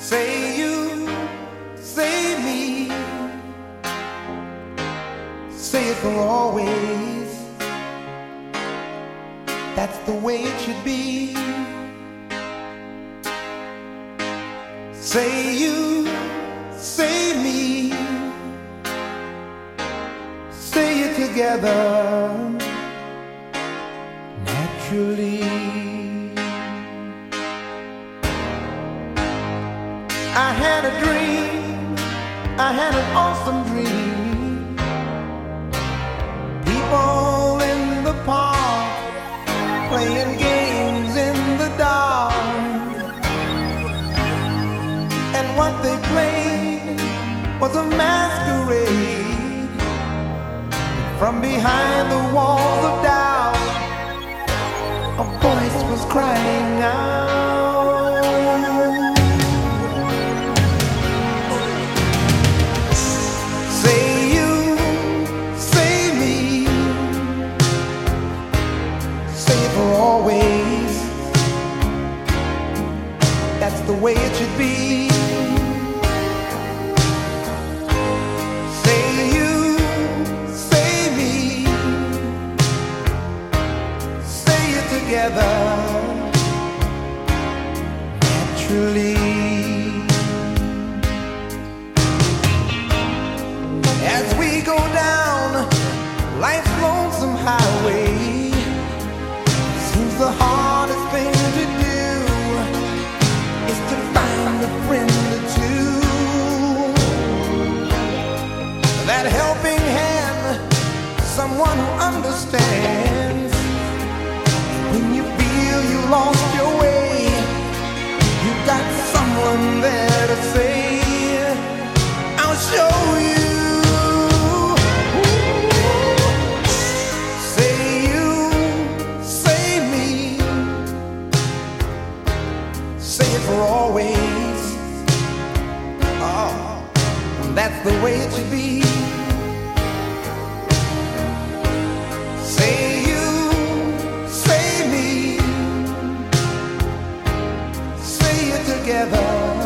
Say you, say me, say it for always. That's the way it should be. Say you, say me, say it together naturally. I had a dream, I had an awesome dream. People in the park playing games in the dark, and what they played was a masquerade. From behind the walls of doubt, a voice was crying out. Say you, say me, say it for always. That's the way it should be. Say you, say me, say it together naturally. As we go down life's lonesome highway, seems the hardest thing to do is to find a friend or two. That helping hand, someone who understands. When you feel you lost your way, you got someone there to say, I'll show you. Say you, say me, say it for always. Oh, that's the way it should be. Say you, say me, say it together